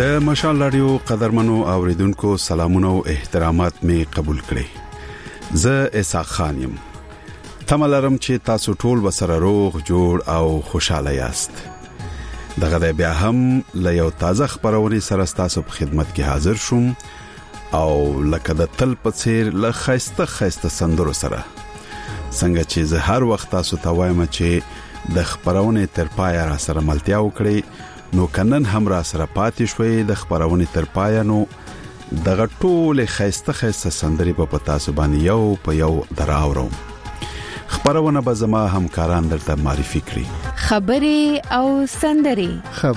د مشال رادیو قدرمنو اوریدونکو سلامونه او احترامات می قبول کړئ. زه اسحاق خان یم. تملرم چې تاسو ټول وسره روغ جوړ او خوشاله یاست. دغه بیا هم له یو تازه خبرونه سره تاسو په خدمت کې حاضر شوم او لکه د تل په څیر له خسته سندرو سره. څنګه چې زه هر وخت تاسو ته وایم چې د خبرونه تر پایه را سره ملتیا وکړئ، نو کنن هم را سره پاتې شوي د خبرونه تر پایه. نو دغه ټول خسته سندري په تاسو باندې یو په یو دراوړم. خبرونه به زما همکاران درته معرفي کړي. خبري او سندري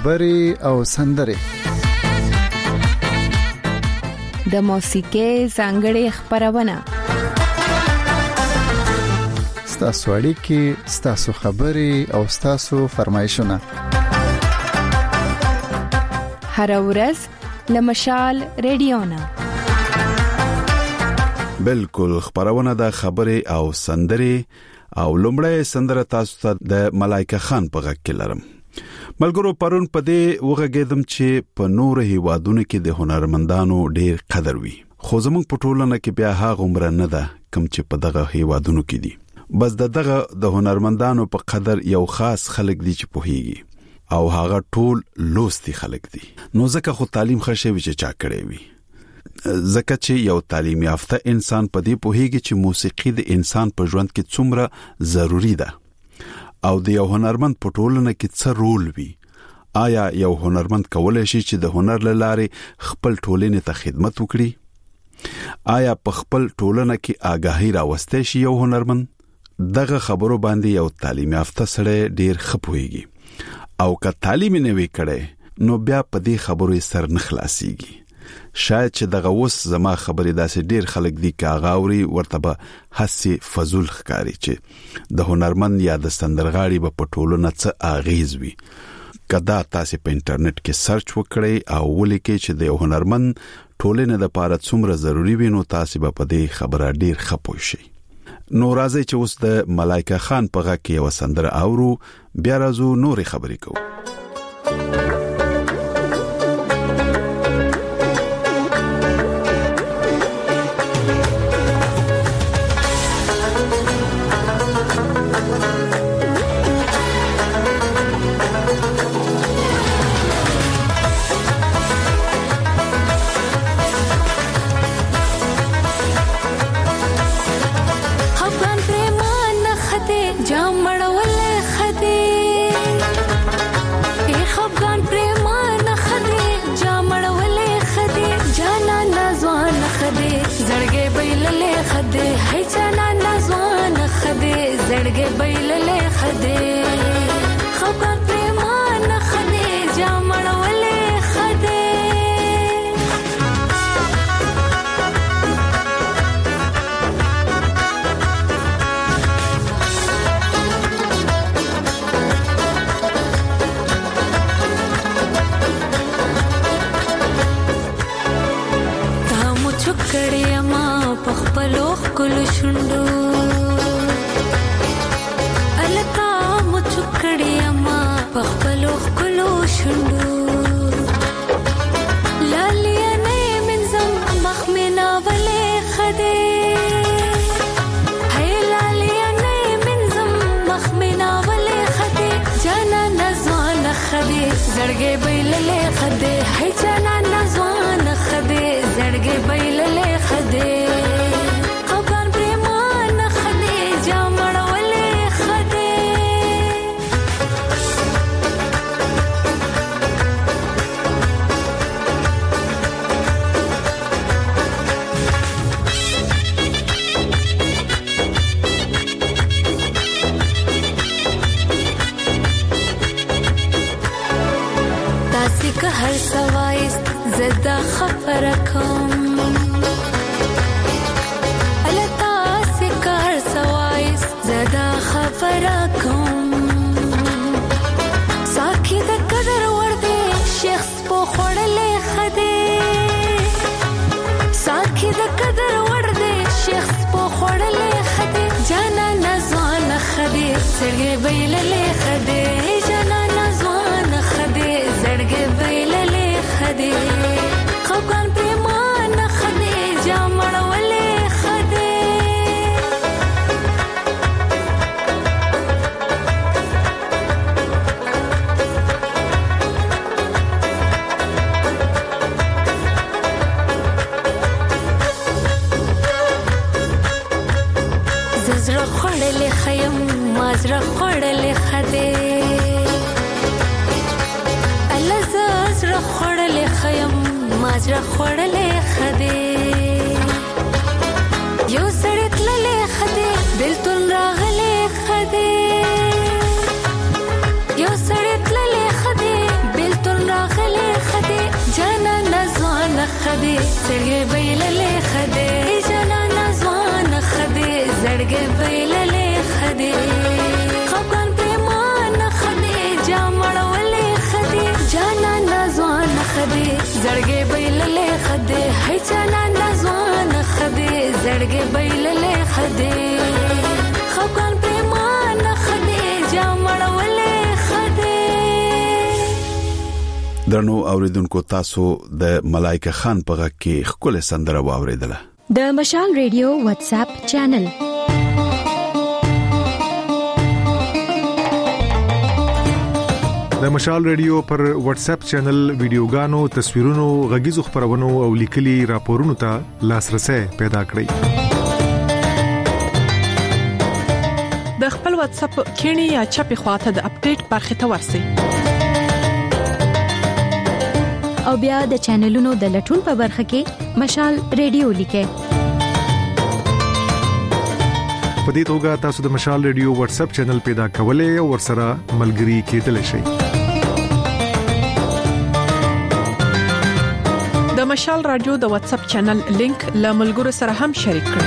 د موسیقي څنګه خبرونه ستاسو اړیکې، ستاسو خبري او ستاسو فرمایشونه هر ورځ لمشال رادیونا. بالکل خبرونه د خبري او سندري او لومړی سندره تاسو ته د ملایکه خان په غږ کې لرم. ملګرو پرون په دې وغږیدم چې په نور هیوادونو کې د هنرمندانو ډیر قدر وي، خو زموږ په ټولنه کې بیا هغه عمر نه ده کوم چې په دغه هیوادونو کې دي. بس دغه د هنرمندانو په قدر یو خاص خلک دي چې پوهیږي او هغه ټول لوستي خلک دي. نو ځکه خو تعلیم خرشوي چې چا کړی وي، ځکه چې یو تعلیم یافته انسان په دې پوهیږي چې موسیقي د انسان په ژوند کې څومره ضروری ده او د یو هنرمند په ټولنه کې څه رول وي. آیا یو هنرمند کولای شي چې د هنر له لارې خپل ټولنې ته خدمت وکړي؟ آیا په خپل ټولنه کې آگاهی راوستي شي یو هنرمند؟ دغه خبرو باندې یو تعلیم یافته سره ډیر خپويږي او که تعلیم نه وی کړي نو بیا په دې خبرو سر نه خلاصيږي. شاید چې دغه وس زما خبرې داسې ډیر خلک دي کاغاوري ورته به حسي فزول ښکاری چې د هنرمند یا د سندرغاړي په ټولنه څه اغیز وي. کدا تاسو په انټرنیټ کې سرچ وکړئ او ولیکئ چې د هنرمند ټولنه د پاره څومره ضروری وي، نو تاسو به په دې خبره ډیر خپوي شئ. نو راځي چې اوس د ملایکه خان په غږ کې یو سندره اورو، بیا راځو نورې خبرې کوو. زړګې بیللې خدای خبر پریمان خدای جامړولې خدای تا مو چکړې ما په خپلو خل شوندو پخپلو خلو شندو لالیانه منزم مخمنا ولی خده هی لالیانه منزم مخمنا ولی خده جانا نزوان خده زړګې بیللې خده هی جانا نزوان خده زړګې بیللې خده هر سوایس زدا خبرکم التا سکار سوایس زدا خبرکم ساکي د قدر ورده شخص په خړلې خده ساکي د قدر ورده شخص په خړلې خده جانا نزوان خده زړګې بیللې خده جانا نزوان خده زړګې بیللې خده مازره خړلې خیم مازره خړلې خده مازره خړلې خیم مازره خړلې خده یو سړی تللې خده بلتون راغلې خده یو سړی تللې خده بلتون راغلې خده جانا نزوان خده زړګې بیللې خده جانا نزوان خده زړګې بیللې خده خپل پریمان خده جامړولې خده جانا نزوان خده زړګې بیللې خده هي جانا نزوان خده زړګې بیللې خده خپل پریمان خده جامړولې خده. درنو اوریدونکو تاسو د ملائکه خان په غږ کې خپل سندره واوریدله. د مشال ریډیو واتس اپ چینل د مشال ریډیو پر واتس اپ چینل ویډیوګانو، تصویرونو، غږیزو خبرونو او لیکلي راپورونو ته لاسرسي پیدا کړئ. د خپل واتس اپ کینی یا چپی خواته د اپډیټ برخه ته ورسئ او بیا د چینلونو د لټون په برخه کې مشال ریډیو لیکئ. په دې توګه تاسو د مشال ریډیو واتس اپ چینل پیدا کولای او ورسره ملګري کېدلی شئ. د مشال رادیو د واتس اپ چینل لینک له ملګرو سره هم شریک کړئ.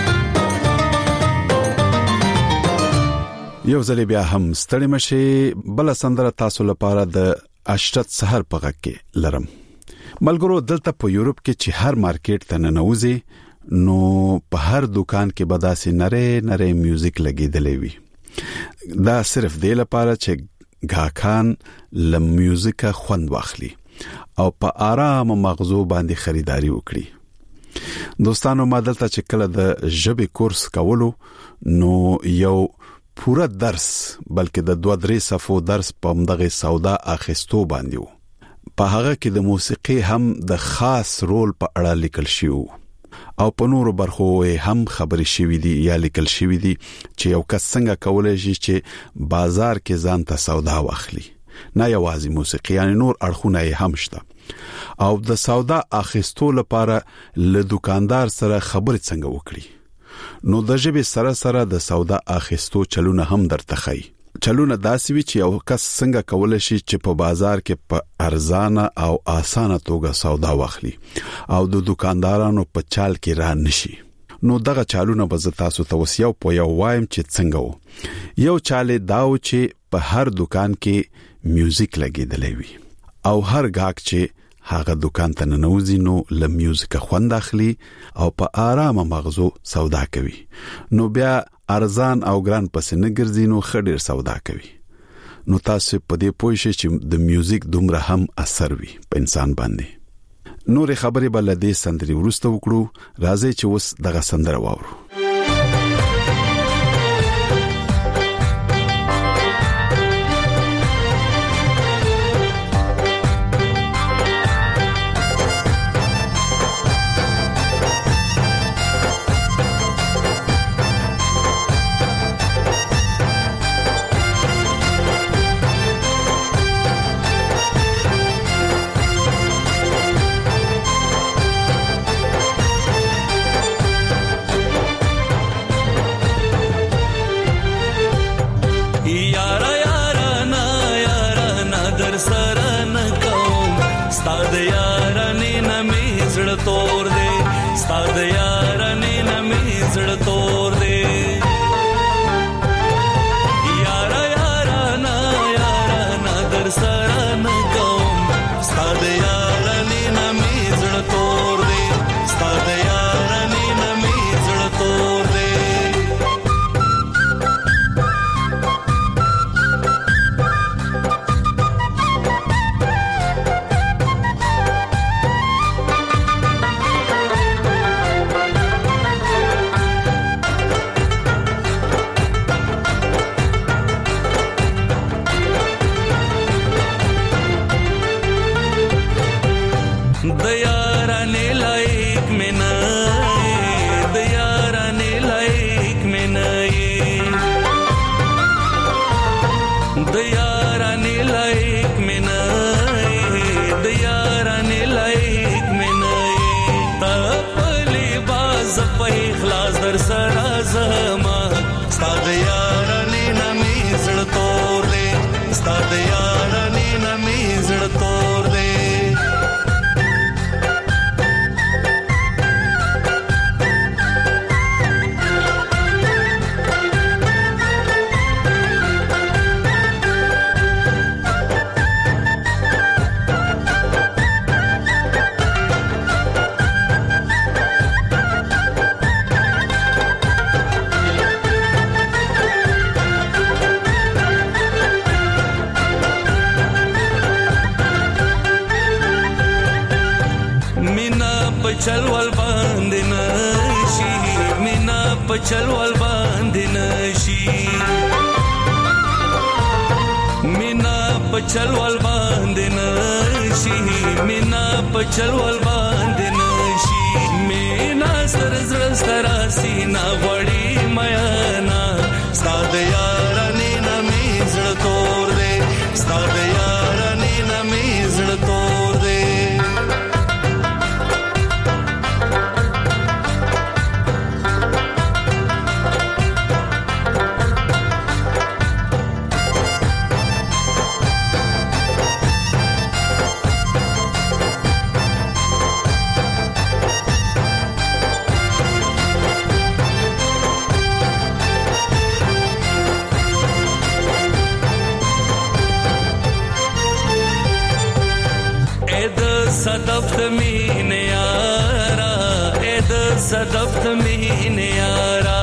یو ځل بیا هم ستړي مشي بل سندره تاسو لپاره د اشرت سحر په غږ کې لرم. ملګرو دلته په یورپ کې چې هر مارکیټ ته ننوځي نو په هر دکان کې بداسي نره میوزیک لګیدلې وي. دا صرف د لپاره چې غاکان له میوزیکه خوند واخلي او په آرام مغزو باندې خریداري وکړي. دوستانو ما دلته چې کله د ژبې کورس کولو نو یو پورا درس بلکې د 2-3 صفو درس په مدغه سودا اخیستو باندې وو. په هغه کې د موسیقي هم د خاص رول په اړه لیکل شوی او په نورو برخو هم خبرې شوې دي یا لیکل شوې دي چې یو کس څنګه کولای شي چې بازار کې ځان ته سودا واخلي. نه یوازې موسیقي یعنی نور اړخونه هم شته او د سودا اخیستو لپاره له دکاندار سره خبرې څنګه وکړي. نو د ژبې سره د سودا اخیستو چلونه هم درته خي. چلونه داسې وی چې یو کس څنګه کولای شي چې په بازار کې په ارزانه او اسانه توګه سودا واخلي او د دکاندارانو په چال کې را نشي. نو دغه چالونه به تاسو ته وسیو په یو وایم چې څنګه وو. یو چاله داو چې په هر دکان کې میوزیک لګیدلې وي او هر غاک چې هغه دکان ته ننوځي نو له میوزیک خوند اخلي او په آرام مغزو سودا کوي. نو بیا ارزان او ګران پس نه ګرځي نو خډیر سودا کوي. نو تاسو په دې پوه شئ چې د میوزیک دومره هم اثر وي په انسان باندې. نور خبرې بل دې سندري ورسته وکړو. راځي چې اوس دغه سندره واورو. پچل ول باندې نشي مینا پچل ول باندې نشي مینا پچل ول باندې نشي مینا سر زړه سترا سینا وړي میانا ستاد یار نه می زړه تور دې ستاد یار نه می زړه تور دې صدف مين يارا ايد صدف مين يارا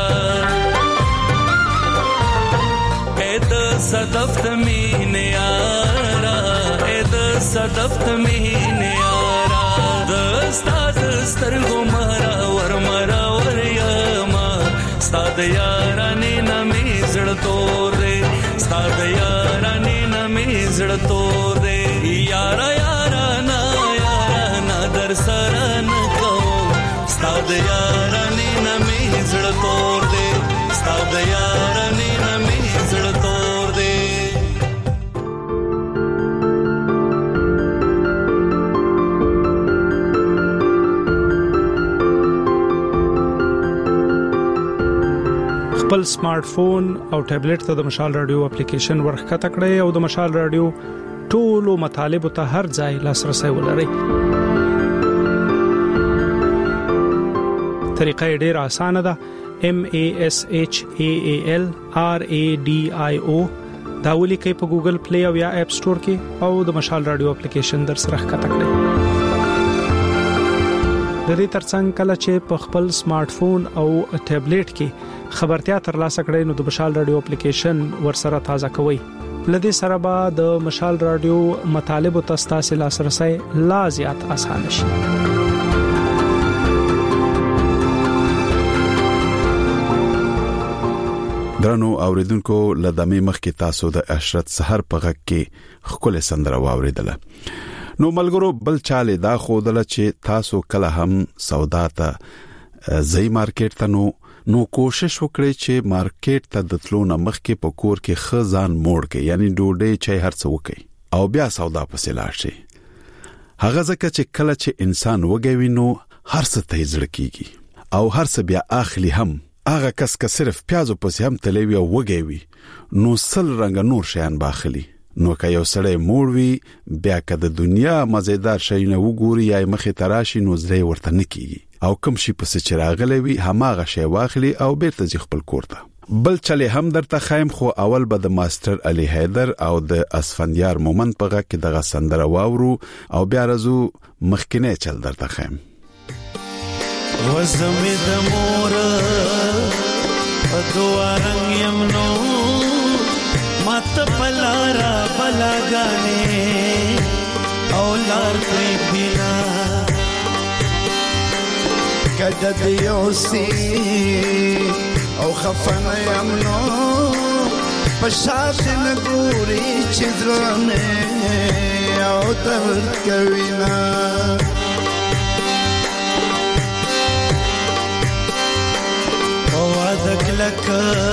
ايد صدف مين يارا ايد صدف مين يارا دستاد سترګو مارا ور یما ستاد یارانی نمی زړه تور دې ستاد یارانی نمی زړه تور دې یارا یارا نا در سران کو ستاد یارانی نمی زړه تور دې ستاد یارانی نمی زړه تور دې خپل سمارټ فون او ټابلیټ ته د مشال رادیو اپلیکیشن ورخته کړئ او د مشال رادیو ټولو مطالب ته هر ځای لاسرسي ولرئ. طریقه ډېر اسانه ده. MASHAALRADIO دا ولیکئ په ګوګل پلی او یا اپ سٹور کې او د مشال رادیو اپلیکیشن در سره ښکته کړئ. د دې ترڅنګ کله چې په خپل سمارټ فون او ټابلیټ کې خبرتیا ترلاسه کړئ نو د مشال رادیو اپلیکیشن ور سره تازه کوئ. لدې سره به د مشال رادیو مطالب او تاسو لاسرسي لا زیات آسان شي. درنو اوریدونکو لدمه مخ کې تاسو د عشرت سحر په غږ کې خپل سندره واوریدله. نو ملګرو بل چاله دا خودله چې تاسو کله هم سودا ته زئی مارکیټ ته نو کوشش وکړئ چې مارکیټ ته د تلو نه مخ کې په کور کې خزان موړ کې یعنی ډوډۍ چای هر څه وکړي او بیا سودا پسې لاړ شي. هغه ځکه چې کله چې انسان وګوي نو هر څه ته ځړ کیږي او هر څه بیا اخلي هم. هغه کس که صرف پیازو پسې هم تلوي او وګوي نو سل رنگ نور شیان باخلي. نو که یو سړی موړ وي بیا که د دنیا مزیدار شي نه وګوري یا مخې تراشي نو زړه ورته نکېږي او کوم شي پسې چې راغلی وي هماغه شی واخلي او بیرته ځي خپل کور ته. بل چلې هم درته خایم خو اول به د ماستر علي حیدر او د اسفندیار مومند په غږ کې دغه سندره واورو او بیا رازو مخکینه چل درته خایم. وزمې د مور په دوه رنگ یمنو مات پلارا بلاګانې او لار کوي بنا کده دیوسی او خفن یمنو پشات نګوري چذرنه او درد کوینا دکلک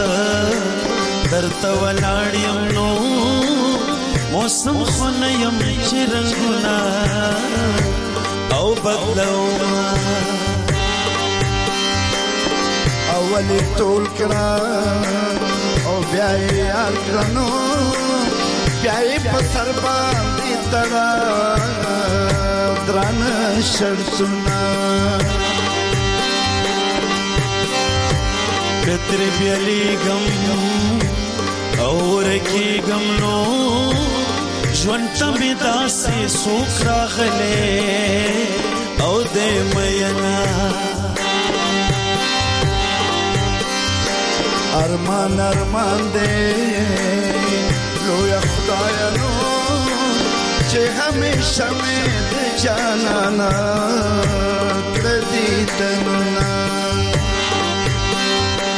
درته ولاړم نو موسم خنیم چرنګنا او بدلو اول ټول کړه او بیا یې کړنو بیا یې په سر باندې تړا درن شرسنا کتر بیالی گم اور کی گم نو ژوند می داسې سوک راغله او دې مینا ارمان دې لوی خدای نو چې همیشه مې جانانا کړې دې تننا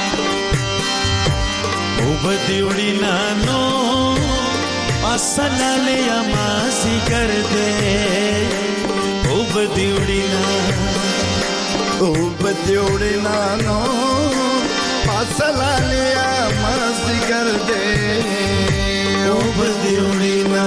ودیوڑی نانو असलाले अमासी कर दे ओ बदियोड़ी नानो असलाले अमासी कर दे ओ बदियोड़ी ना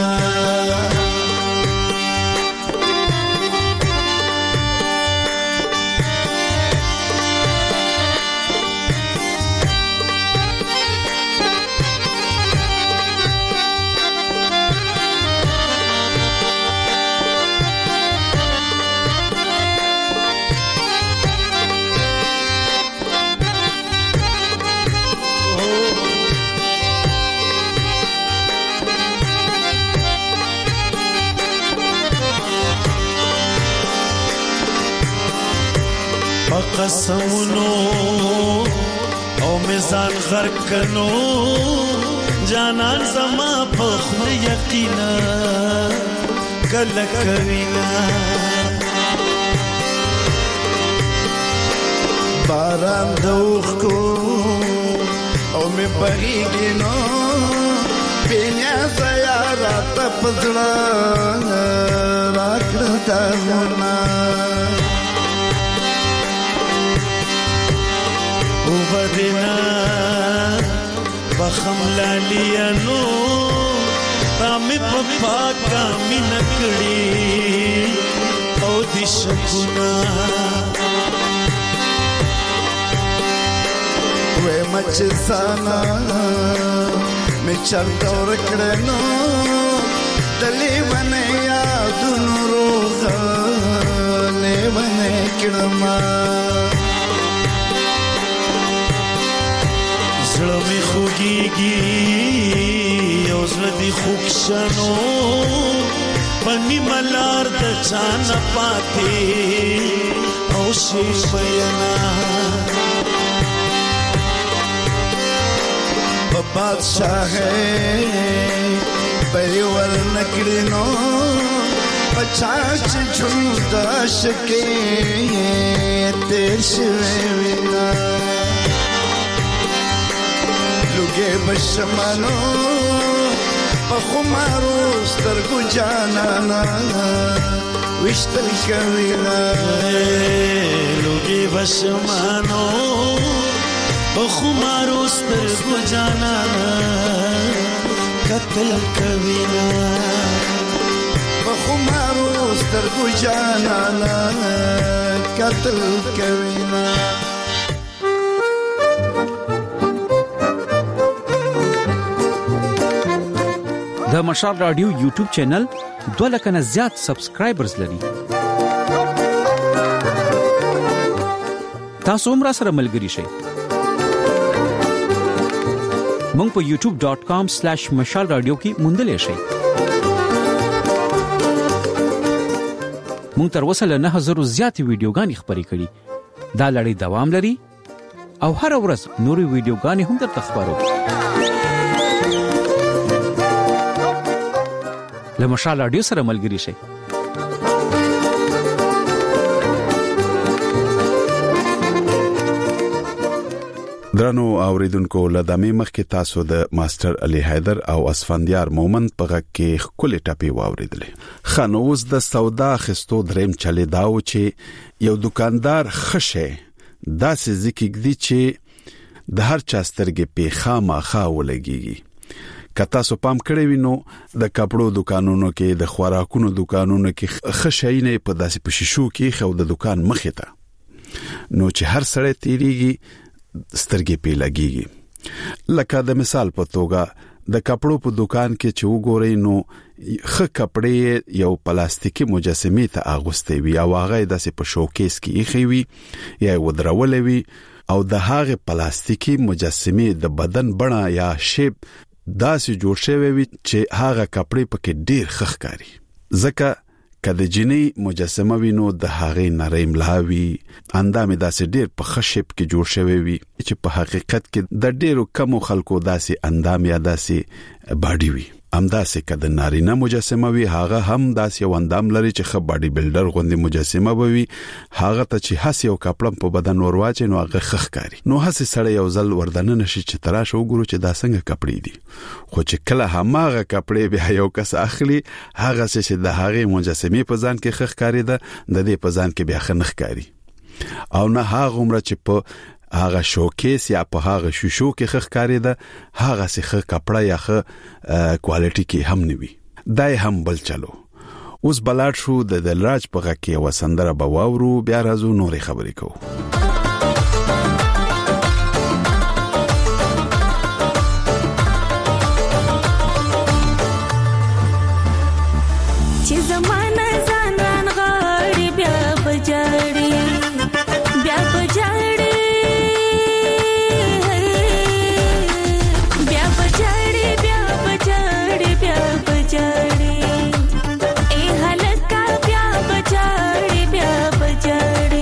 قسمونو او میزان غرق کنو جانان زما په خو یقینا کله کوینا باران دوخ کو او می بغیږي نو بینیا زیارت پزړه راکړه تا منا وبدنا بخم لاليانو رامي پپا کامی نکڑی او دی شکونا وے مچ سانا میں چل دور کڑنو دلی بنے یادن روغا لے بنے کڑما زړه می خوږیږي او زړه دی خوښنو پنی ملار د چان پاتې او شي بینا بادشاہ پریور نکړنو پچاچ ژوند عاشقې تیر شوی وینا لوګي بشمانو په خمارو سترګو جانانا وشتل کوينا لوګي بشمانو په خمارو سترګو جانانا قتل کوينا په خمارو سترګو جانانا قتل کوينا د مشال رادیو یوټیوب چینل 2 لک نه زیات سبسکرایبرز لري. تاسو هم را سره ملګري شئ. مونږ په youtube.com/mashalradio کې موندلې شئ. مونږ تر اوسه له 9000 زیاتې ویډیوګانې خپرې کړې. دا لړۍ دوام لري او هر ورځ نورې ویډیوګانې هم درته خبرو. له مشال رادیو سره ملګري شئ. درنو اوریدونکو لدامي مخکې تاسو د ماستر علي حیدر او اسفندیار مومند په غږ کې خولې ټاپي واوریدلې. خنوز د سودا خستو دریم چلے داو چې یو دکاندار خشه داسې ذکر دی چې د هر چا سترګې په خامخا ولګيږي. کتا سو پام کړی وینو د کپړو دکانونو کې د خوراکونو دکانونو کې خشاینه په داسې پشیشو کې خو د دکان مخې ته نو چې هر سړی تیریږي سترګې په لګيږي. لکه د مثال په توګه د کپړو په دکان کې چې وګورئ نو خ کپړې یو پلاستیکي مجسمه ته اغوستې وي او هغه داسې په شوکیس کې ایخي وي یا ودرولې وي او د هغه پلاستیکي مجسمه د بدن بڼه یا شیپ داسې جوړ شوی وي چې هغه کپړې پکې ډیر ښکاري. ځکه کله جنې مجسمه وینو د هغه نری ملاوي اندامه داسې ډیر په خشب کې جوړ شوی وي چې په حقیقت کې د ډیرو کمو خلکو داسې اندام یا داسې باډي وي. امداسې کده نارینه مجسمه وي هغه هم داس یو اندام لري چې خ باډي بلډر غوندي مجسمه وي هغه ته چې هڅ یو کپړم په بدن ورواچي نو هغه خخکاری نو هڅ سړی یو ځل وردانه نشي چې تراشه وګورو چې دا څنګه کپړې دي خو چې کله هماغه کپړې بیا یو کس اخلي هغه چې د هغه مجسمه په ځان کې خخکاری ده د دې په ځان کې بیا خنخکاری او نه هغه عمر چې په هغه شوکیس یا په هغه شوشو کې خخکاری ده هغه سخه کپړه یا خه کوالټي کې هم نیوي دای هم بل چلو اوس بلاد شو د دلراج په غږ کې وسندره بواورو بیا راځو نورې خبرې کوو چې زمانه ځان غاړي بیا بجاړي بیا بجاړي بیا بجاړي بیا بجاړي بیا بجاړي اے هلکا بیا بجاړي بیا بجاړي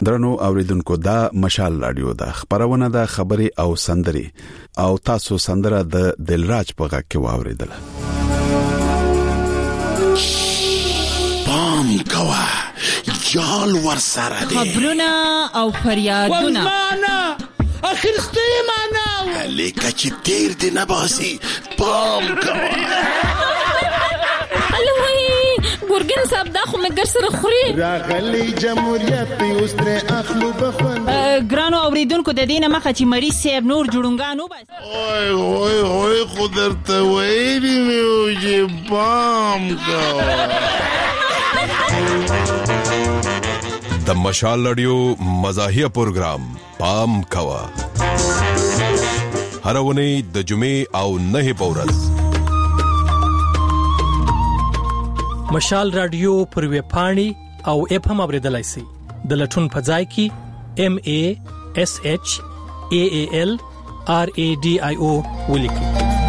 درنو اوریدونکو دا مشال رادیو دا خبرونه دا خبري او سندري او تاسو سندره د دلراج په غږ کې واوریدل. پام کوا جال ور سره دي خبرونه او فریادونه ورمانه اخر ستیمانه لیکه چې تیر دی نباسي پام کوا ګورګن صاحب دا خو مګر سره خوري راغلی جمهوریت په اوسره اخلو بخون ګرانو اوریدونکو د دینه مخه چې مریض صاحب نور جوړونګانو بس اوه قدرت وایي میو چې پام کوا. د مشال رادیو مزاحیه پروگرام پام کوا هر ونی د جمعې او نه پورز مشال رادیو پر وی پاڼي او اپ هم اوریدلای شي د لټون په ځای کې MASHALRADIO ولیکي.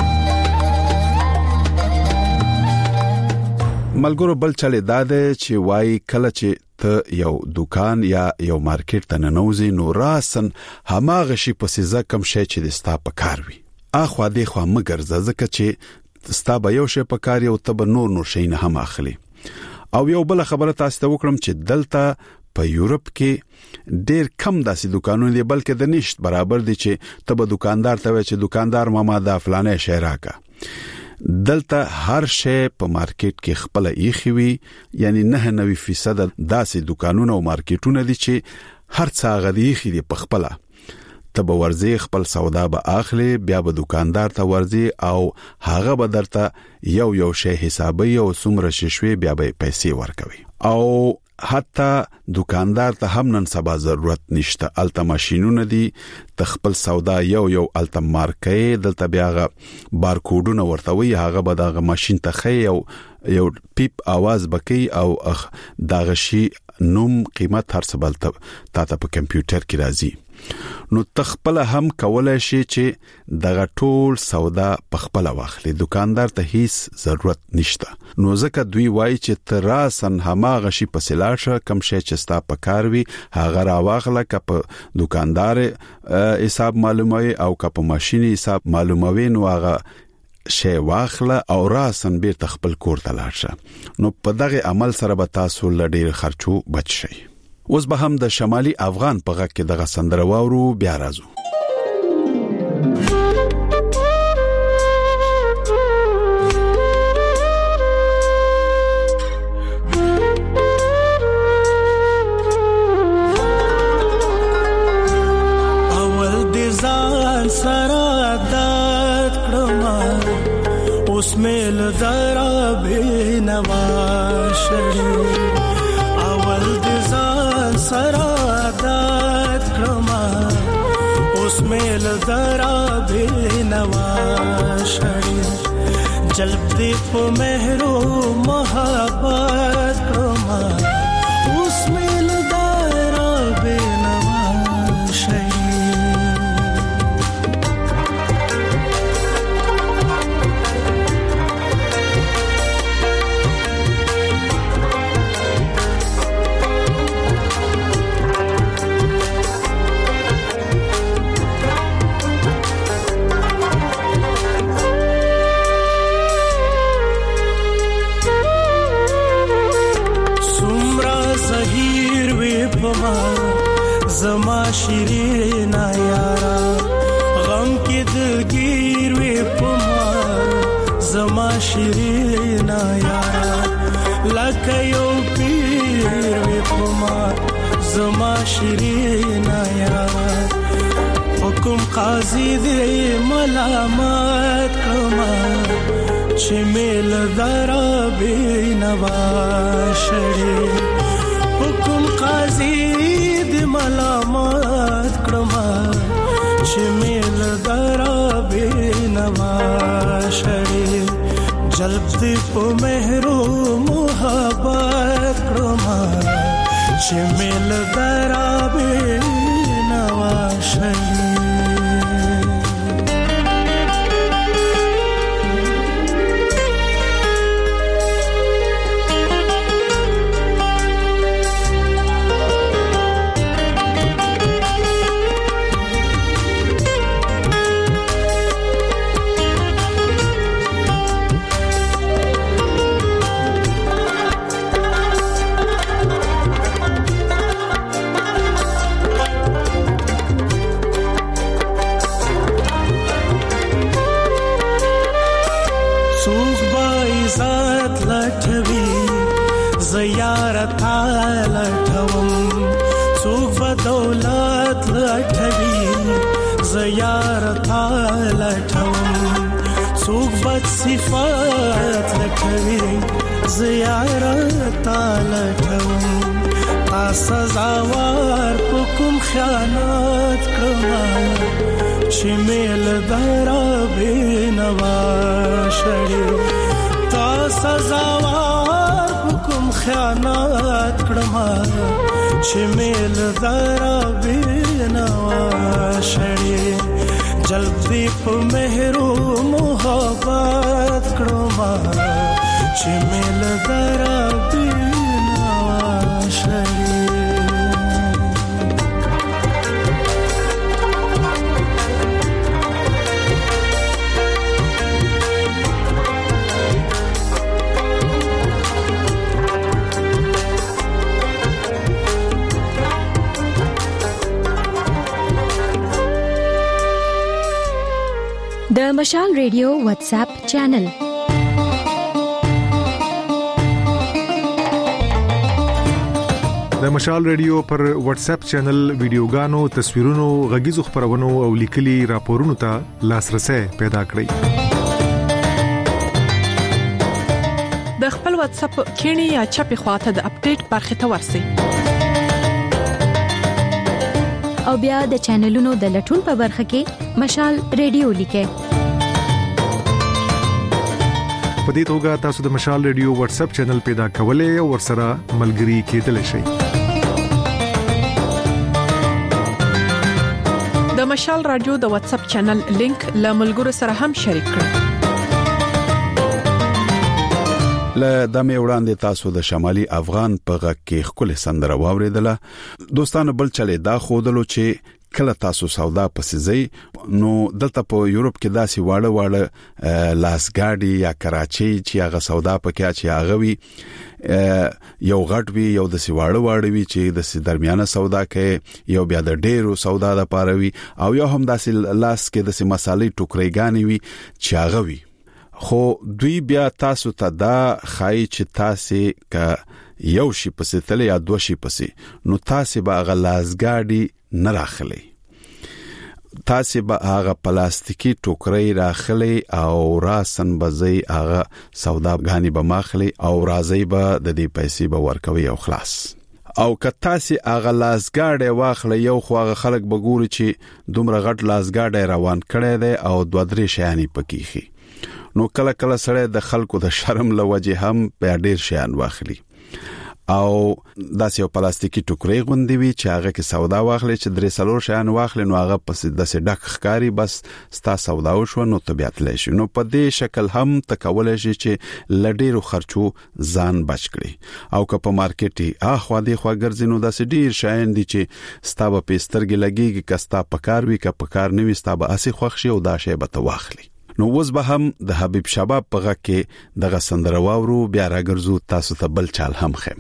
ملګرو بل چلے داده چې وای کله چې ته یو دکان یا یو مارکیټ ته ننوځي نو راسن هماغه شی په سیزه کم شي چې د ستا په کار وي اخوا دی خو مګر ځکه چې ستا به یو شی په کار یو ته نور شي نه هم اخلي. او یو بل خبره تاسو ته وکړم چې دلته په یورپ کې ډېر کم داسې دکانونه دي بلکې د نشټ برابر دي چې ته به دکاندار ته وای چې دکاندار ماما دا فلانه شی راکا. دلته هر شی په مارکیټ کې خپل ایخي وي یعنی 99% داسې دکانونه او مارکیټونه دي چې هر څه غدي خې دي په خپل ته به ورځي خپل سودا به اخلي بیا به دکاندار ته ورځي او هغه به درته یو شی حسابي او څومره ششوي بیا به پیسې ورکوي او حتی دکاندار ته هم نن سبا ضرورت نشته الته ماشينونه دي تخپل سودا یو الته مارکې دلته بیا بارکوډونه ورتوي هغه به دغه ماشين ته خي یو پیپ आवाज بکی او دغه شی نوم قیمت هر څه بلته تا په کمپیوټر کې راځي نو تخپل هم کولای شي چې دغه ټول سودا په خپل واخلي دکاندار ته هیڅ ضرورت نشته نو ځکه دوی وایي چې تراسن هماغه شي په سلاشه کم شي چې ستا په کار وي هغه راواخله کپ دکاندار حساب معلوموي او کپ ماشيني حساب معلوموي نو هغه شی واخله او راسن بیرته خپل کور ته لاړ شه نو په دغه عمل سره به تاسو لډیر خرچو بچ شئ. اوس به هم د شمالي افغان په غږ کې دغه سندره واورو بیا راځو. اول دې ځان سره عادت کړم اوس مل درا بنوا شړې اول دې سرا عادت کرما اوس میل درا بنوا شړې جلب دې په مهرو محبت کرما اوس میل درا بنوا شړې زما شیرینا یارا غم کې دلګیر وې پما زما شیرینا یارا لکه یو پیر وې پما زما شیرینا یارا حکم قاضي دې ملامت کما چې مل درا بنوا شړې حکم قاضي ملامت کرما چې مل درا بنوا شړې جلب دې په مهرو محبت کرما چې مل درا بنوا شړې لټوي زیار تا لټوم څوک بد صفات لټوي زیار تا لټوم تا سزاوار په کوم خیانت کړم چې میل درا بینوا شړې تا سزاوار په کوم خیانت کړم چې میل درا بینوا شړې جلدی په مهرو محبت کړم چې میل درا بینوا شړې د مشال ریډیو واتس اپ چینل د مشال ریډیو پر واتس اپ چینل ویډیوګانو تصویرونو غږیزو خبرونو او لیکلي راپورونو ته لاسرسي پیدا کړئ د خپل واتس اپ کینی یا چپی خواته د اپډیټ برخه ته ورسی او بیا د چینلونو د لټون په برخه کې مشال ریډیو لیکه په دې توګه تاسو د مشال ریډیو واتس اپ چینل پیدا کولای او ورسره ملګري کېدلی شئ د مشال رادیو د واتس اپ چینل لینک له ملګرو سره هم شریک کړئ له دمه وړاندې تاسو د شمالي افغان په غږ کې خپل سندره واوریدله دوستانو بل چلے دا خودلو چې کله تاسو سودا پسې نو دلته په یورپ کې داسي واړه لاسګاډي یا کراچي چې هغه سودا پکې چې هغه وي یو غټ وی یو د سیواړه وی چې د درمیانه سودا کې یو بیا د ډیرو سودا د پاره وی او یو هم داسي لاس کې د مصالې ټوکرېګانی وی چې هغه وی خو دوی بیا تاسو ته دا خای چې تاسو کا یو شي پسې تل یا دوه شي پسې نو تاسو به هغه لاسګاډي نه راخلي تاسو به هغه پلاستیکي ټوکرې راخلي او راسن بزي هغه سوداګانی به ماخلي او راځي به د دې پیسې به ورکوي او خلاص او کته سي هغه لاسګاډي واخلي یو خو هغه خلک بګوري چې دومره غټ لاسګاډي روان کړي دي او دوه درې شیانی پکېخي نو کله کله سره د خلکو د شرم لوجه هم په ډیر شیان واخلي او داسې یو پلاستیکي ټوکرې غوندي وي چې هغه کې سودا واخلي چې درې سلور شیان واخلي نو هغه پس داسې ډک ښکاری بس ستا سودا وشو نو طبيعت لشي نو په دې شکل هم تکول شي چې لډیرو خرچو ځان بچ کړي او که په مارکیټي اخوا دي خو ګرځي نو داسې ډیر شیان دي چې ستا په پسترګي لګيږي کستا پکار وي که پکار نه وي ستا به اسی خوښ شي او دا شی به ته واخلي نو وز به هم د حبیب شباب په غږ کې دغه سندره واورو بیا راګرځو تاسو ته بل چال هم خیم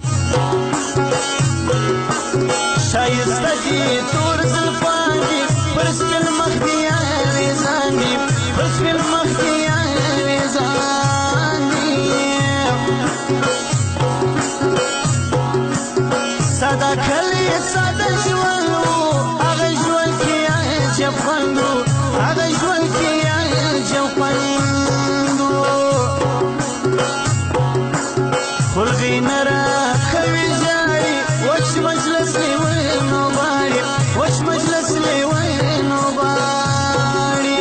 شایسته کی تور زلفانی پرسکل مخدیا ریزانی پرسکل مخدیا ریزانی صدا کلی صدا جوانو اغه جوان کیا جفندو اغه جوان کیا جفندو خلقی نرا خوی جاری وش مجلس لیوینو باری وش مجلس لیوینو باری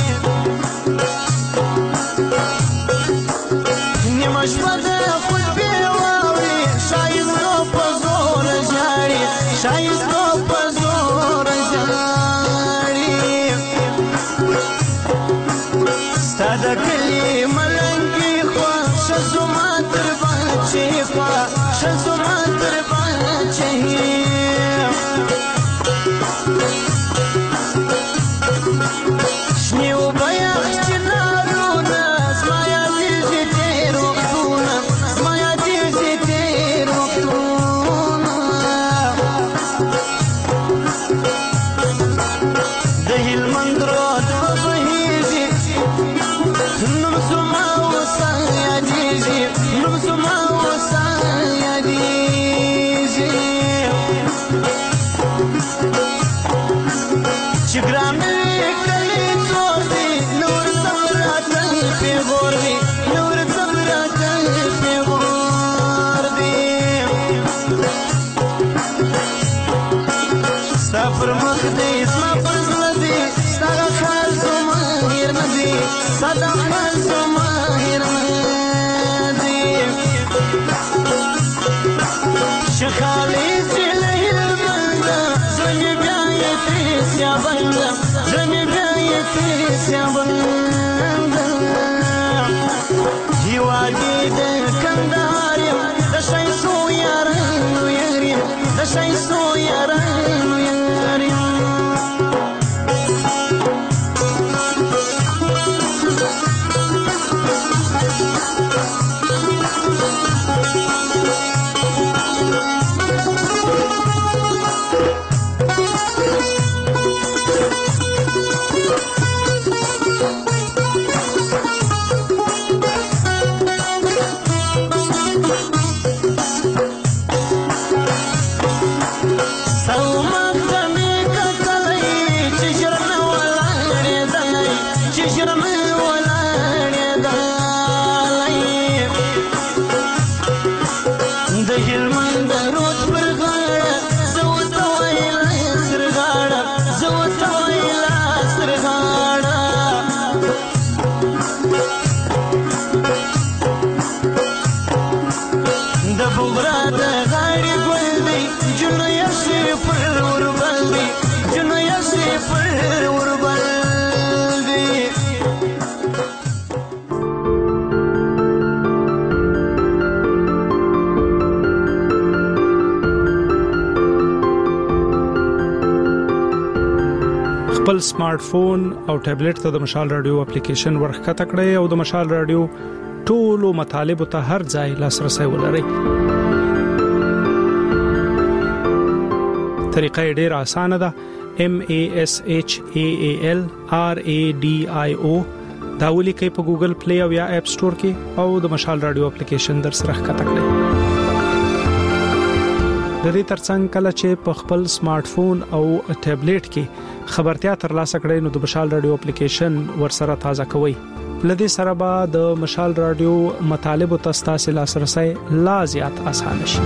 نیمش بده خود بیواوی شایستو پزور جاری شایستو پزور جاری ستاده کلی ملنگی خواه شزو ما تر بچی خواه شزو ما تر بچی شنیو بیاغ چنارونا زمایا دیزی تیر وقتونا زمایا دیزی تیر وقتونا دهیل مندرات ببهیزی نمسوما وصایا دیزی نمسوما وصایا دیزی ستا پر مخ دی زما پر زړه دی ستا خیال زما هیر نه دی ستا خیال زما هیر نه دی شخالي زلهي البنده زمي بيايتي يا بنده زمي بيايتي يا بنده هواجي ده كندار يم ده شي سو يارن ياري ده شي سو يارن ياري خپل سمارټ فون او ټابلیټ ته د مشال رادیو اپلیکیشن ورخکته کړئ او د مشال رادیو ټولو مطالب ته هر ځای لاسرسي ولرئ. طریقه ډیره اسانه ده. MASHALRADIO دا ولیکئ په ګوګل پلی او یا اپ سٹور کې او د مشال رادیو اپلیکیشن در سره ښکته کړئ. د دې ترڅنګ کله چې په خپل سمارټ فون او ټابلیټ کې خبرتیا ترلاسه کړئ نو د مشال رادیو اپلیکیشن ورسره تازه کوئ. لدې سره به د مشال رادیو مطالب او تاسو لاسرسي لا زیات آسان شي.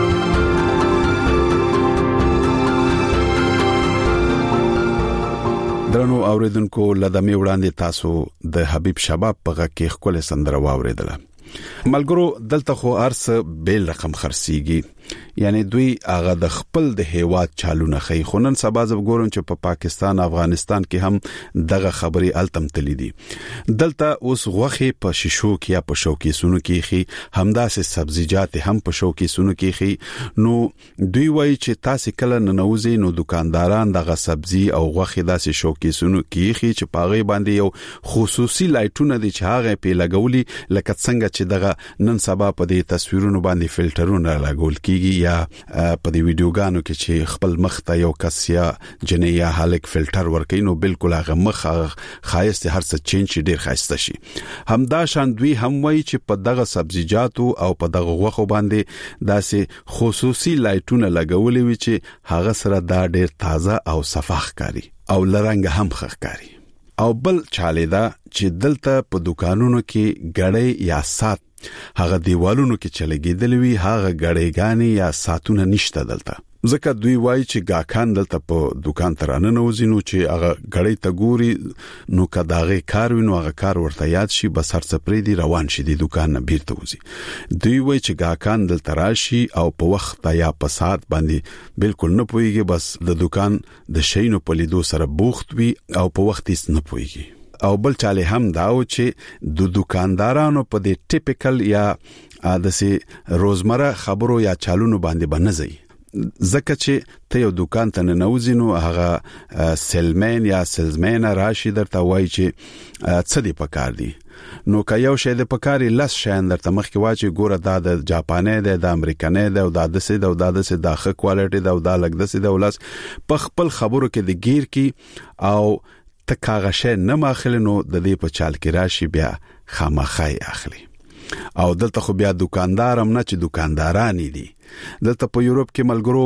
درنو اوریدونکو لدمه وړاندې تاسو د حبیب شباب په غږ کې خپل سندره واوریدله. ملګرو دلته خو ارس بیل رقم خرسيږي یعنی دوی هغه د خپل د هیواد چالونه خي خونن سبا زب ګورم چې په پاکستان افغانستان کې هم دغه خبري التم تلیدي دلته اوس غوخي په شیشو کې یا په شوکي سونو کې خي همداسې سبزیجات هم په شوکي سونو کې خي نو دوی وایي چې تاسو کله ننوځي نو دکانداران دغه سبزي او غوخي داسې شوکي سونو کې خي چې پاغي باندې یو خصوصي لایټونه دي چې هغه په لګولي لکه څنګه چې دغه نن سبا په دې تصویرونو باندې فلټرونه لګول کیږي یا په دې ویډیوګانو کې چې خپل مخ ته یو کس یا جنې یا هالک فلټر ورکړي نو بالکل هغه مخ خایسته هر څه چینج ډیر خایسته شي. همدا شان دوی هم وایي چې په دغه سبزیجاتو او په دغه غوښو باندې داسې خصوصي لایټونه لګولې وي چې هغه سره دا ډیر تازه او صفاح کاری او لرنګ هم ښکاري. او بل چاله دا چې دلته په دکانونو کې غړې یا سات هغه دیوالونو کې چلګېدل وی هغه غړېګانی یا ساتونه نشته دلته ځکه دوی وایي چې گاکان دلته په دکان ترانه نوځینو چې هغه غړې ته ګوري نو کداغه کار وینو هغه کار ورته یاد شي بس هر څه پرې دی روان شي د دکان نه بیرته وځي. دوی وایي چې گاکان دلته راشي او په وخت یا په ساعت باندې بالکل نه پويږي بس د دکان د شینو په لیدو سره بوخت وي او په وخت یې نه پويږي. او بل چاله هم داو چې د دکاندارانو په دې ټیپیکل یا داسې روزمره خبرو یا چالونو باندې بنځي ځکه چې ته یو دکان ته نه نوځینو هغه سیلمن یا سیلزمن راشي درته وایي چې څه دی پکار دی نو که یو شی د پکاري لس شین درته مخ کې واچي ګوره دا د جاپاني دی د امریکاني دی او د دسه د داسه د ښه کوالټي د لګ دسه د ولس په خپل خبرو کې د گیر کی او تکاغشه نه ماخله نو د دې په چال کې راشي بیا خامخای اخلي. او دلته خو بیا دکاندارم نه چې دکاندارانی دي دلته په یورپ کې ملګرو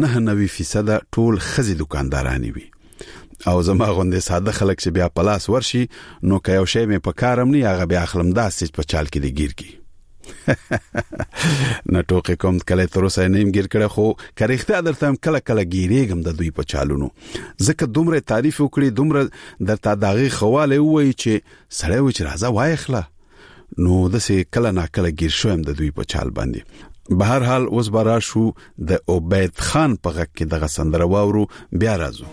99% ټول خزي دکاندارانی وي او زما غونډه ساده خلک چې بیا پلاس ورشي نو که یو شی مې په کارم نه هغه بیا خلم داسې په چال کې دی گیر کی نټوکه کوم کله تر اوسه نیم ګیر کړه خو کریخته درته کله کله ګیریګم د دوی په چالونو ځکه دومره تعریف وکړي دومره درته داغي خواله وای چې سړی و چې راځه وایخله نو د سه کله نا کله ګیر شوم د دوی په چال باندې به هر حال اوس برا شو د عبید خان په غږ کې دغه سندره واورو بیا راځو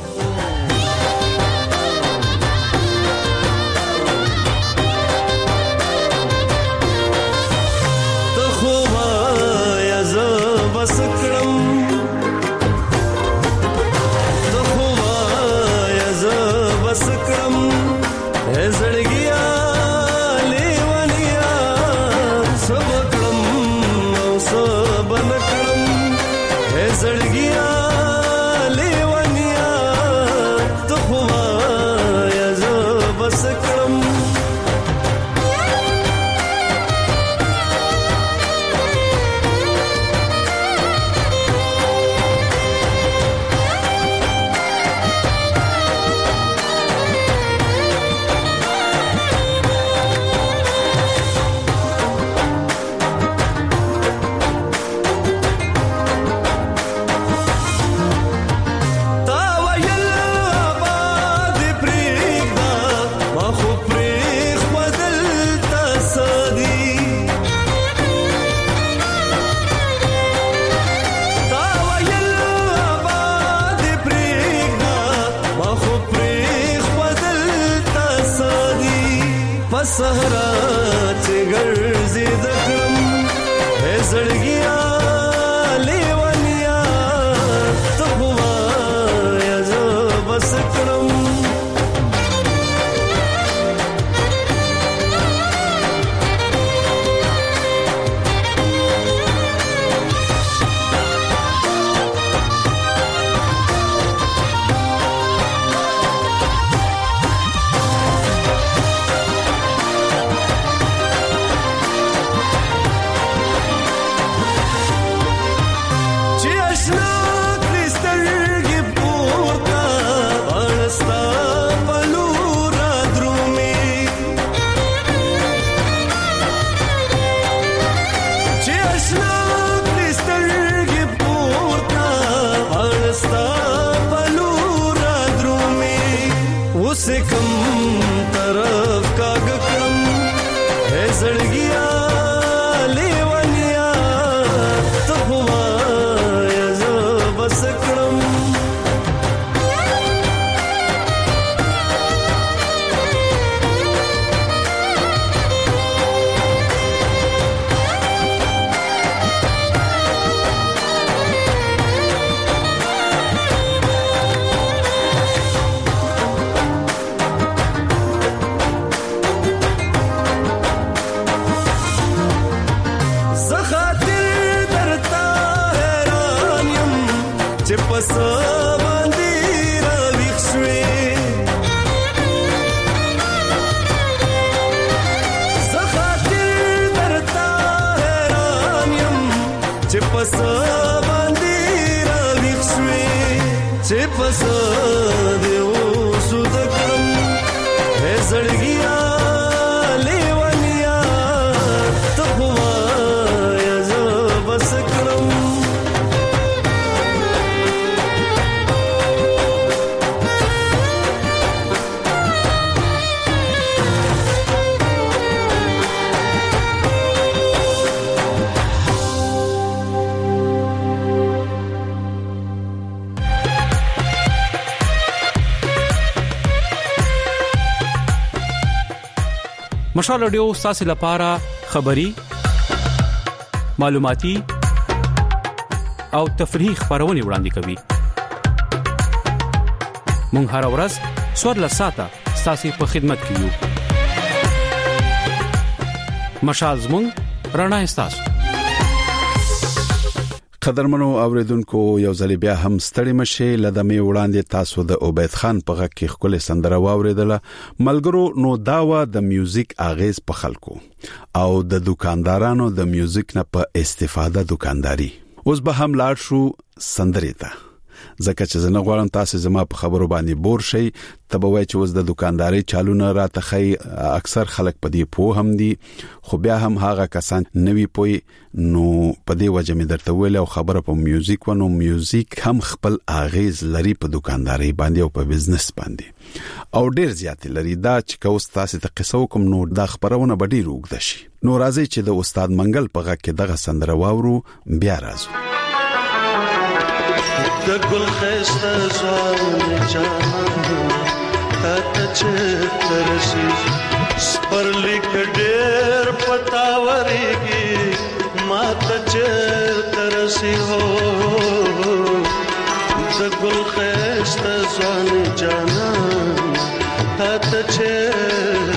صحرا چې ګرځي د کړم هې زړګیا لیوانیا ته هوا یا زه بس کړم مشال رادیو تاسو لپاره خبري معلوماتي او تفریحي خبرونه وړاندې کوي مونږ هر ورځ سوړ لساته تاسو په خدمت کې یو مشال زموږ رڼا تاسو قدرمنو اوریدونکو یو ځل بیا هم ستړي مشه لدمه وړاندې تاسو د عبید خان په غږ کې خپل سندره واوریدله ملګرو نو داوا د میوزیک اغیز په خلکو او د دکاندارانو د میوزیک نه په استفاده دکانداري اوس به هم لاړ شو سندرې ته ځکه چې زه نه غواړم تاسو زما په خبرو باندې بور شئ. تبوي چې وز د دکانداري چالونه راته خي اکثر خلک په دې پوه هم دي، خو بیا هم هغه کسان نوی پوي نو په دې وجه مې درته ویل او خبره په میوزیک ونو میوزیک هم خپل اغیز لري په دکانداري باندې او په بزنس باندې او ډیر زیات لري. دا چې کوس تاسو ته قصو کوم نو دا خبرونه به ډیر وګد شي. نو راځي چې د استاد منګل په غږ کې دغه سندره واورو بیا راځو. د ګل خسته ځوان جان ته چې ترسي پر لیک ډېر پتاوريږي ما ته چې ترسي هو د ګل خسته ځوان جان ته چې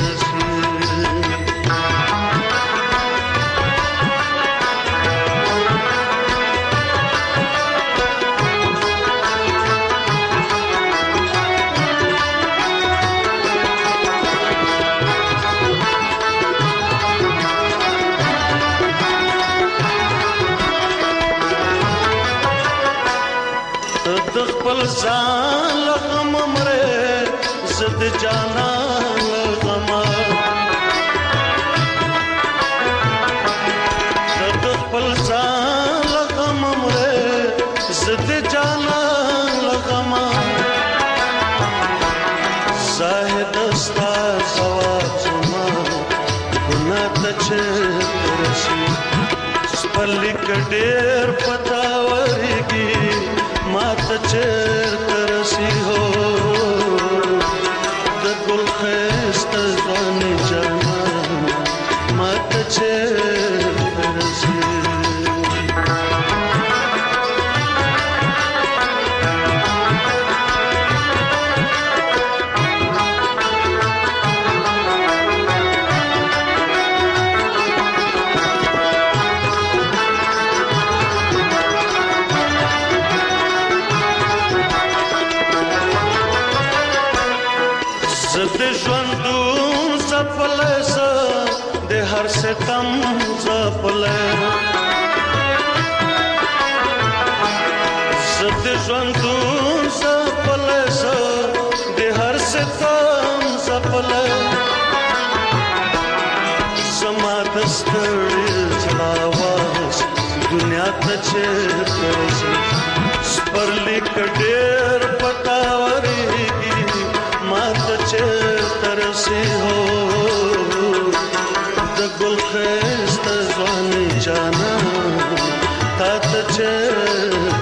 ځان لغم مره زد جانا لغم زد خپل ځان لغم مره زد جانا لغم زاهد استا زواب زما ګنا ته چې ترسي سپلی کډیر پتاوريږي ما ته چې ترسي هو د ګل خسته ځوان جان ما ته چې ترسي ستم زپل زد ژوندون زپل د هر ستم زپل زما د ستړي ځلاواز دنیا ته چې ترسي سپرلی کډیر پتاوريږي ما ته چې ترسي هو ګل خسته ځوان جانا تا ته چې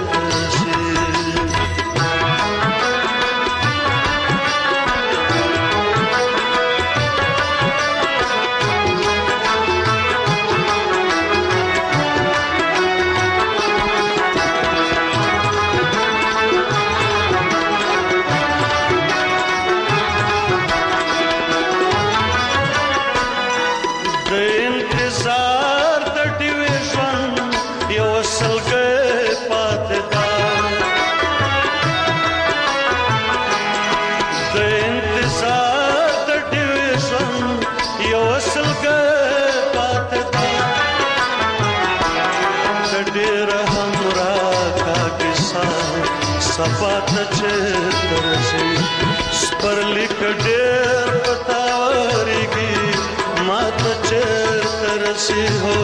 صفات چې ترسي سپرلی کډیر پتاوريږي ما ته چې ترسي هو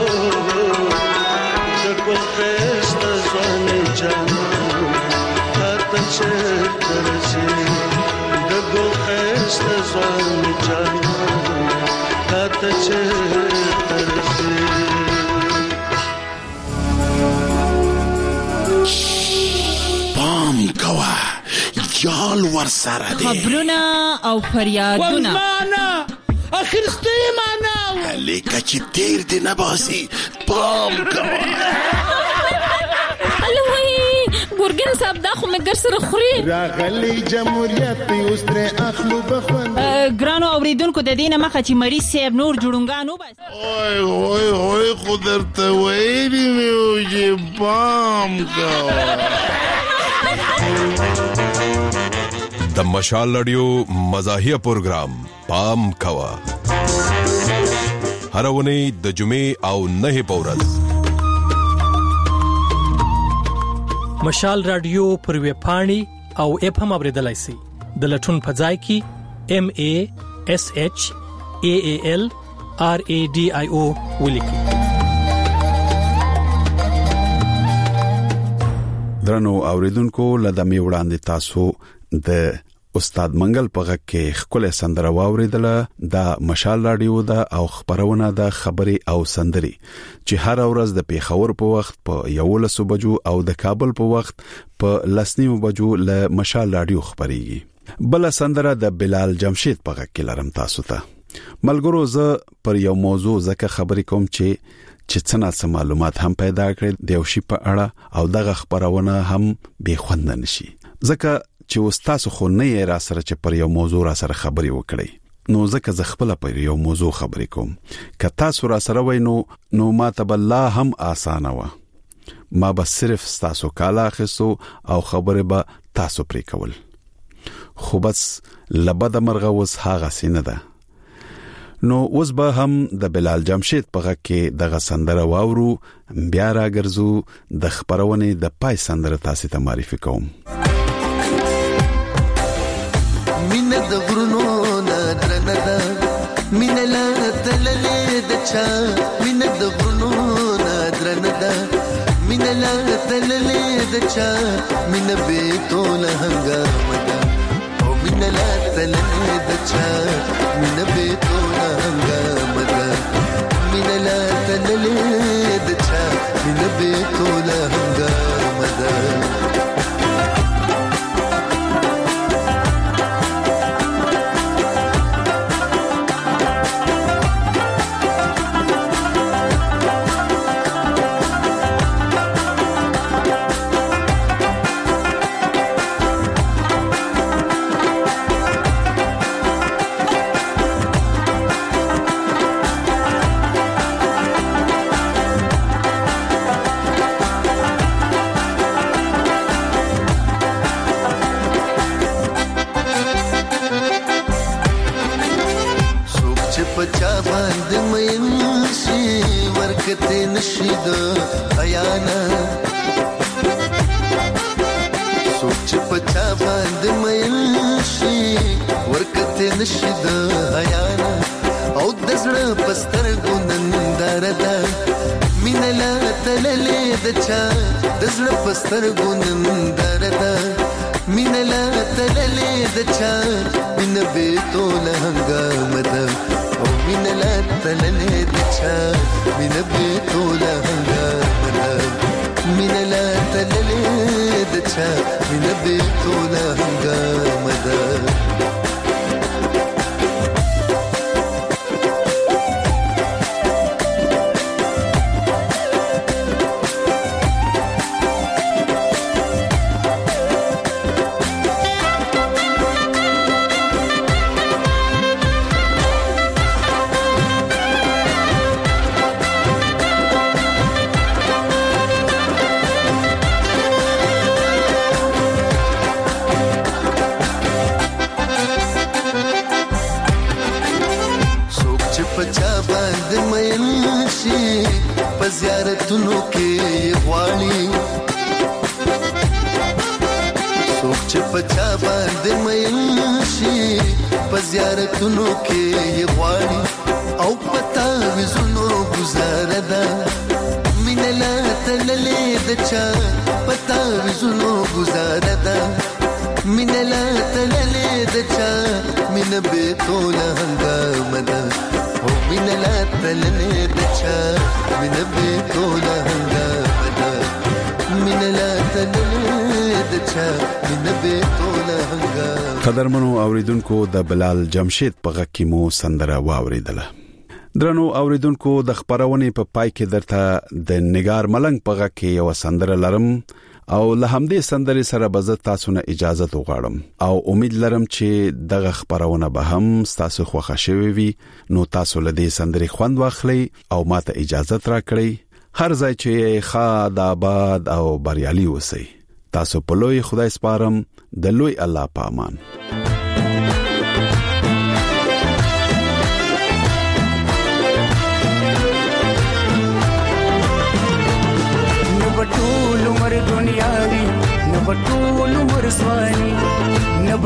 د ګل خسته ځوان جان ته چې ترسي د ګل خسته ځوان جان ته چې ترسي کوا یال ور سره دي خبرونه او فریادونه والمانا اخرسته معنا لیکه چې تیر دی نه باسي پام کوا الوی ګورګن صاحب دا خو مګر سره خوري راغلی جمهوریت اوس تر اخلو بخوند ګرانو اوریدونکو د دینه مخه چې مریض صاحب نور جوړونګانو بس اوه قدرت ویلی میو چې پام کوا د مشال رادیو مزاحیه پروگرام پام کوا هر ونی د جمعې او نه پورز مشال رادیو پر ویب پاڼې او اپ هم اوریدلای شئ. د لټون په ځای کې MASHALRADIO ولیکئ. درنو اوریدونکو لدمه وړاندې تاسو د استاد منګل په غږ کې خپل سندره واوریدله. دا مشال رادیو دا او خبرونه د خبري او سندري چې هر ورځ د پیښور په وخت په 11 بجو او د کابل په وخت په 10 بجو له مشال رادیو خبريږي. بل سندره د بلال جمشید په غږ کې لرم تاسو ته. ملګرو زه پر یو موضوع زکه خبرې کوم چې څه معلومات هم پیدا کړي د یو شی په اړه او دغه خبرونه هم به خوند نشي. ځکه چې استاد خو نه یې را سره چې پر یو موضوع را سره خبري وکړي. نو ځکه ز خپل پر یو موضوع خبرې کوم. که تاسو را سره وینو نو ما ته بالله هم اسانه و. ما به صرف تاسو کاله خسو او خبره به تاسو پرې کول. خو بس لبد مرغه وس هاغه سینه ده. نو اوس به هم د بلال جمشید په غږ کې دغه سندره واورو. بیا راګرځو د خبرونه د پای سندره تاسو ته معرفي کوم. مینه د غرونو نادرنه ده، مینه لا تللې د چا، مینه د غرونو نادرنه ده، مینه لا تللې د چا، مینه به توله هنګامه ده، او مینه لا تللې د چا، مینه به توله هنګامه ده، مینه لا تللې د چا، مینه به توله هنګامه ده. پچا باندې مې شي ورکته نشید حیانا، سوچ پچا باندې مې شي ورکته نشید حیانا، او د زړه پستر ګونندار ده، مینه لا تللې د چا، د زړه پستر ګونندار ده، مینه لا تللې د چا، مینه به توله هنګامه ده، او مینه لا تللې د چا، مینه به توله هنګامه ده، مینه لا تللې د چا، مینه به توله هنګامه ده. پچا باندې مې شي په زیارتونو کې غواړي، څوک چې پچا باندې مې شي په زیارتونو کې غواړي، او پتا وزونو گزار ده، مینه لا تللې د چا، پتا وزونو گزار ده، مینه لا تللې د چا، مینه به توله هنګامه ده، او مینه لا تللې د چا، مینه به توله هنګامه ده، مینه لا تللې د چا، مینه به توله هنګامه. قدرمنو اوریدونکو د بلال جمشید په غږ کې مو سندره واوریدله. درنو اوریدونکو د خبرونه په پای کې درته د نگار ملنګ په غږ کې یو سندره لرم او له همدې سندرې سره به زه تاسو نه اجازه وغواړم او امید لرم چې دغه خبرونه به هم تاسو خوښ شوي وي. نو تاسو له دې سندرې خوند واخلئ او ماته اجازه راکړئ. هر ځای چې خاد آباد او بریالي اوسئ. تاسو په لوی خدای سپارم، د لوی الله په امان. ټول عمر دنیا دی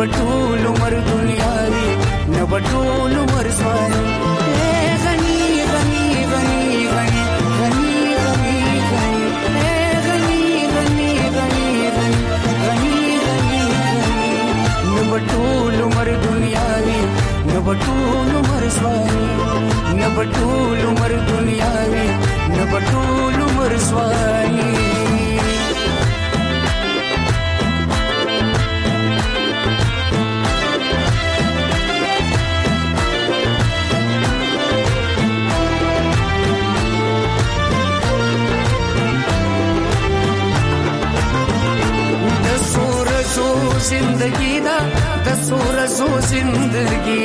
نبټول عمر دنیا وی نبټول عمر ځواني غني غني غني غني غني غني غني غني غني غني غني غني نبټول عمر دنیا وی نبټول عمر ځواني نبټول عمر دنیا وی نبټول عمر ځواني زندگی دا د سورزو زندگی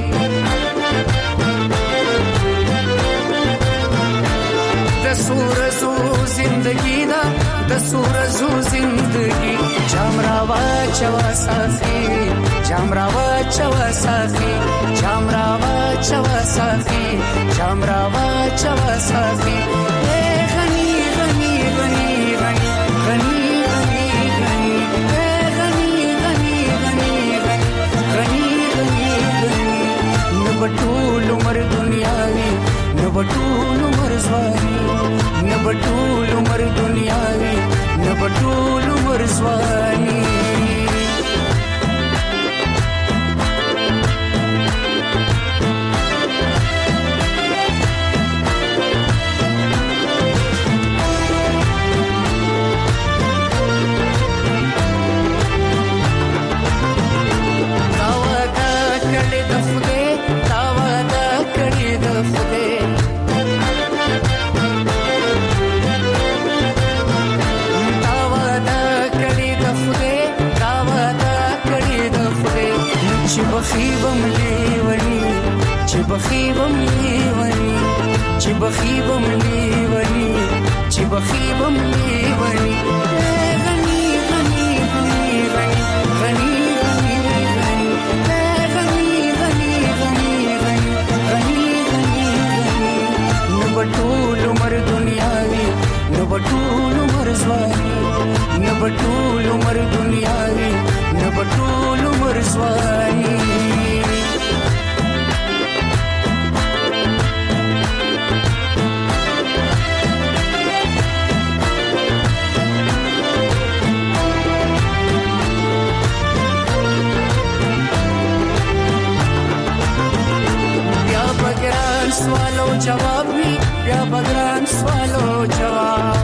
د سورزو زندگی دا د سورزو زندگی جامراوا چوا ساخي جامراوا چوا ساخي جامراوا چوا ساخي جامراوا چوا ساخي غني غني غني غني غني نبټول عمر دنیا وی نبټول عمر ځواني نبټول عمر دنیا وی نبټول عمر ځواني بخيبم ليوني چې بخيبم ليوني چې بخيبم ليوني چې بخيبم ليوني غني غني غني غني غني غني غني غني غني غني غني غني نبټول عمر دنیا وی نبټول عمر ځواني نبټول عمر دنیا وی نبټول عمر ځواني بیا بګران سوالو جواب وی بیا بګران سوالو جواب